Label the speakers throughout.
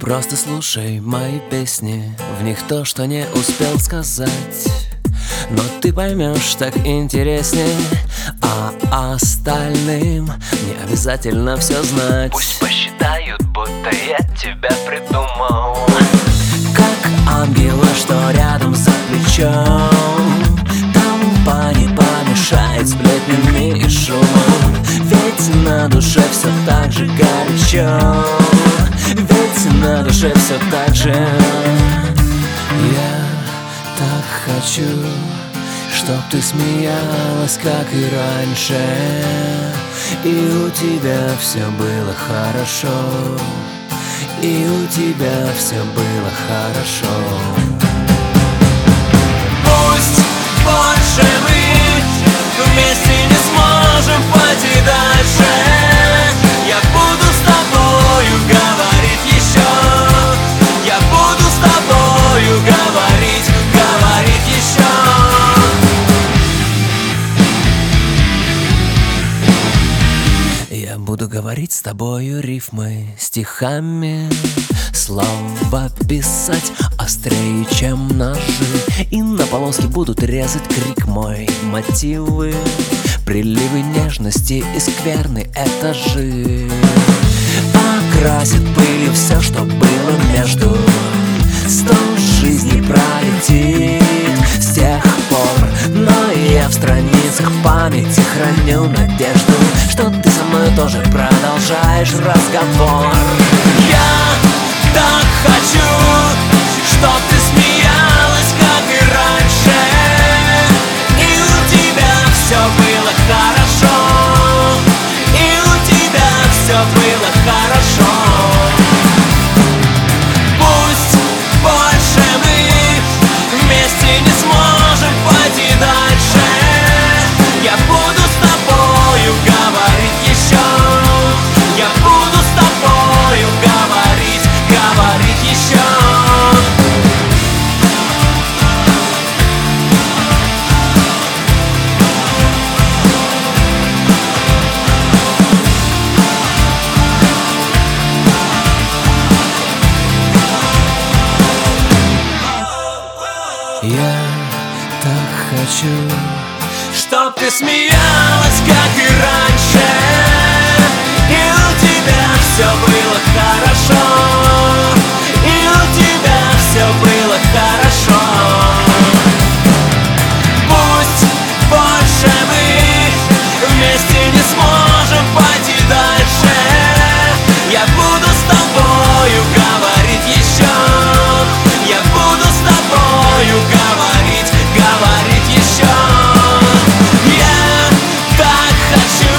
Speaker 1: Просто слушай мои песни, в них то, что не успел сказать. Но ты поймешь так интереснее, а остальным не обязательно все знать.
Speaker 2: Пусть посчитают, будто я тебя придумал.
Speaker 1: Как ангелы, что рядом за плечом, толпа не помешает сплетнями и шумом. Ведь на душе все так же горячо, ведь на душе все так же. Я так хочу, чтоб ты смеялась, как и раньше, и у тебя все было хорошо, и у тебя все было хорошо.
Speaker 2: Пусть больше мы вместе не сможем пойти дальше. Я буду с тобою говорить еще. Я буду с тобою говорить еще.
Speaker 1: Я буду говорить с тобою рифмы, стихами, слова писать острее, чем ножи, и на полоски будут резать крик мой. Мотивы, приливы нежности и скверны этажи окрасит пылью все, что было между. 100 жизней пролетит с тех пор, но я в страницах памяти храню надежду, что ты со мной тоже продолжаешь разговор.
Speaker 2: Я так хочу, чтоб ты смеялась, как и раньше, и у тебя все было хорошо, и у тебя все было хорошо. Пусть больше мы вместе не сможем пойти дальше. Я буду с тобою говорить еще. Я буду с тобою говорить еще.
Speaker 1: Я так хочу,
Speaker 2: Чтоб ты смеялась, как и раньше, и у тебя все было хорошо, и у тебя все было хорошо. Пусть больше мы вместе не сможем пойти дальше. Я буду с тобою говорить еще. Я буду с тобою говорить еще. Я так хочу,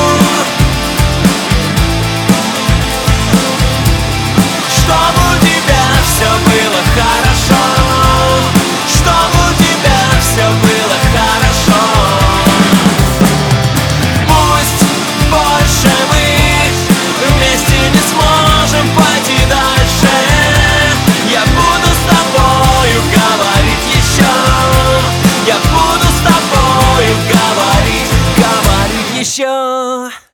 Speaker 2: чтобы у тебя все было хорошо, чтобы у тебя все было хорошо. Пусть больше мы вместе не сможем пойти дальше. Я буду с тобою говорить еще. Я буду с тобою говорить еще.